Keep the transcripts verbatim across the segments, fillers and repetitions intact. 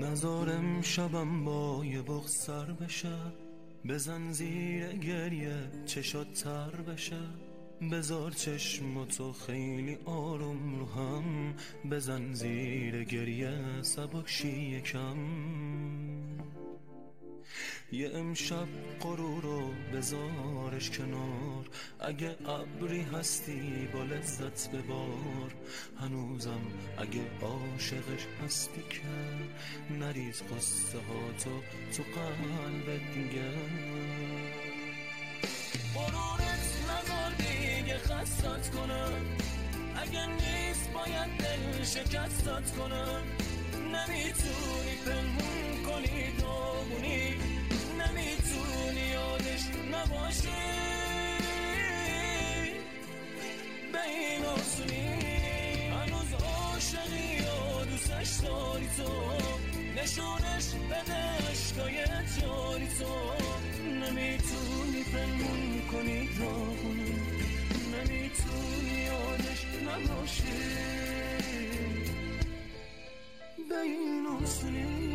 نزارم شبم با یه بغض سر بشه، بزن زیر گریه چشات تر بشه، بذار چشماتو خیلی آروم رو هم، بزن زیر گریه سبک شی یکم. یه امشب غرور رو بذارش کنار، اگه ابری هستی با لذت ببار، هنوزم اگه عاشقش هستی که نریز قصه ها تو تو قلبت دیگه. غرورت نذار دیگه خستت کنم، اگه نیست باید دل شکستت کنم. نمیتونی پنهون کنی داغونی، نمیتونی یادش نباشی، به این آسونی. هنوز عاشقی یا دوستش داری تو، نشونش بده عشقای جاری تو. نمیتونی پنهون کنی داغونی، نمیتونی یادش نباشی، به این آسونی.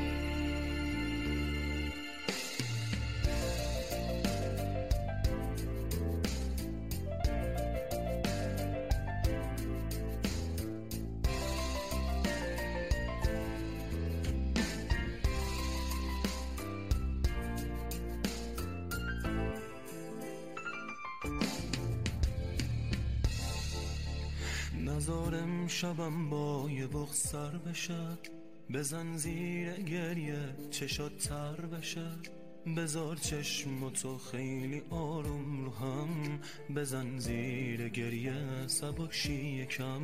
نزارم شبم با یه بغض سر بشه، بزن زیر گریه چشات تر بشه، بذار چشماتو خیلی آروم رو هم، بزن زیر گریه سبک شی یکم.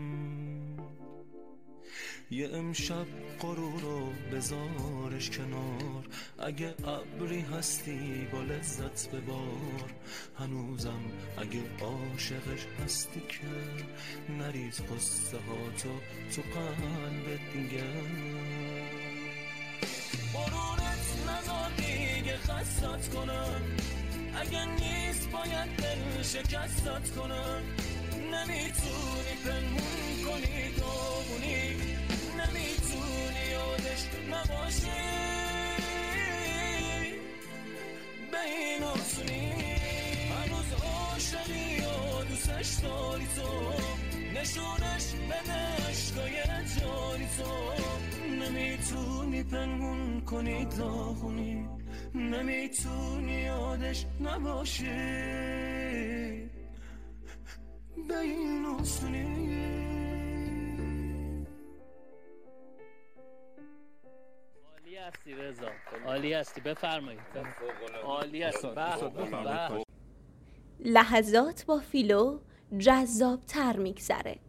یه امشب غرور رو بذارش کنار، اگه ابری هستی با لذت ببار، هنوزم اگه عاشقش هستی که نریز قصه ها تو تو قلبت دیگه. غرورت نذار دیگه خستت کنم، اگه نیست باید دل شکستت کنم. نمیتونی پنهون کنی داغونی، نمیتونی یادش نباشی، به این آسونی. هنوز عاشقی یا دوستش داری تو، نشونش بده عشقای جاری تو. نمیتونی پنهون کنی داغونی، نمیتونی یادش نباشی، به این آسونی. عالی هستی رضا، عالی هستی، بفرمایید. عالی هستی. لحظات با فیلو جذاب تر میگذره.